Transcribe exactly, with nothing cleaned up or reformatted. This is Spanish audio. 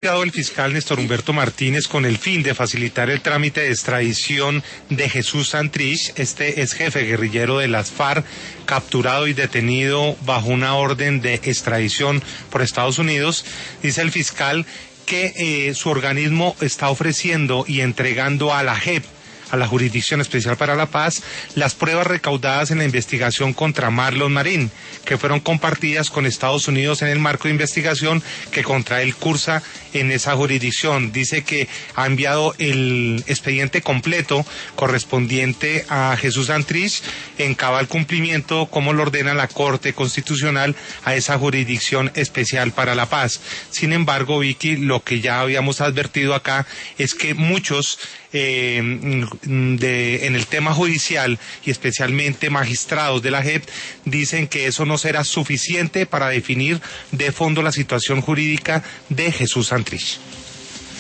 El fiscal Néstor Humberto Martínez con el fin de facilitar el trámite de extradición de Jesús Santrich, este ex jefe guerrillero de las FARC, capturado y detenido bajo una orden de extradición por Estados Unidos. Dice el fiscal que eh, su organismo está ofreciendo y entregando a la J E P, a la Jurisdicción Especial para la Paz, las pruebas recaudadas en la investigación contra Marlon Marín, que fueron compartidas con Estados Unidos en el marco de investigación que contra él cursa en esa jurisdicción. Dice que ha enviado el expediente completo correspondiente a Jesús Santrich en cabal cumplimiento, como lo ordena la Corte Constitucional, a esa Jurisdicción Especial para la Paz. Sin embargo, Vicky, lo que ya habíamos advertido acá es que muchos Eh, de, en el tema judicial y especialmente magistrados de la J E P dicen que eso no será suficiente para definir de fondo la situación jurídica de Jesús Santrich.